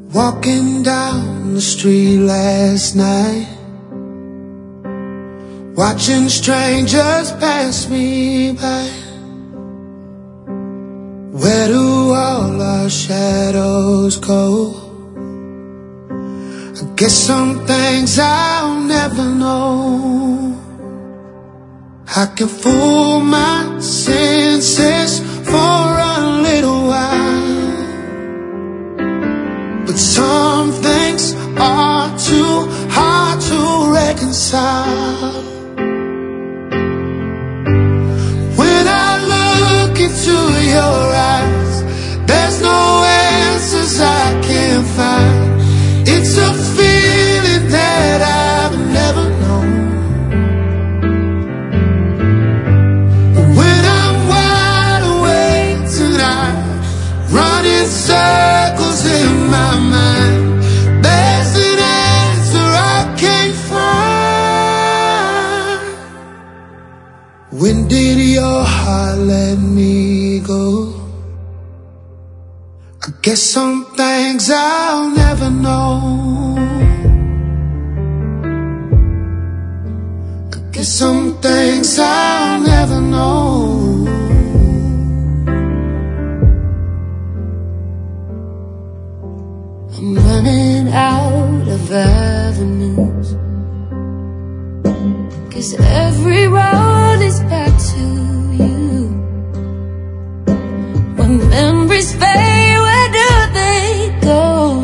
Walking down the street last night, watching strangers pass me by. Where do all our shadows go? I guess some things I'll never know. I can fool my senses for a little while, but some things are too hard to reconcile. When I look into your eyes, there's no answers I can't find. It's a feeling that I've never known. When I'm wide awake tonight, running circles in my mind, there's an answer I can't find. When did your heart let me go? I guess some things I'll never know. I guess some things I'll never know. I'm running out of avenues, 'cause every road is back to you. When memories fade, where do they go?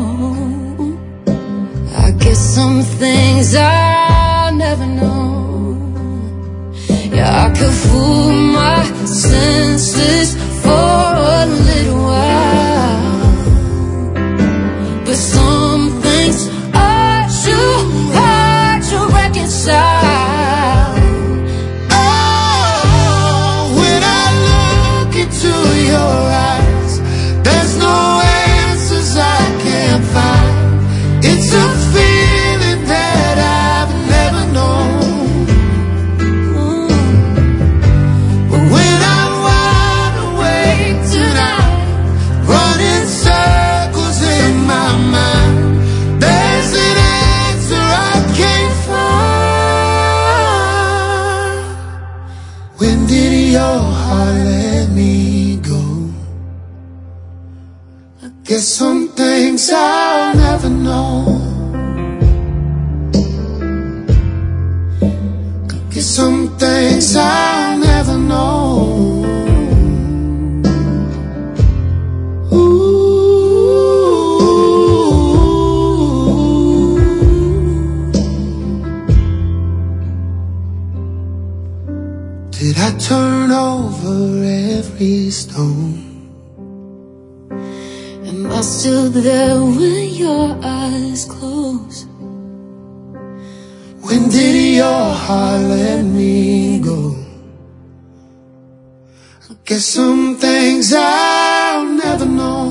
I guess some things I'll never know. Yeah, I could fool my senses for a little while, but some things are too hard to reconcile. Oh, when I look into your eyes, there's no answers I can't find. It's a feeling that I've never known. But when I'm wide awake tonight, running circles in my mind, there's an answer I can't find. When did your heart let me go? I guess some things I'll never know. I guess some things I'll never know. Did I turn over every stone? Am I still there when your eyes close? When did your heart let me go? I guess some things I'll never know.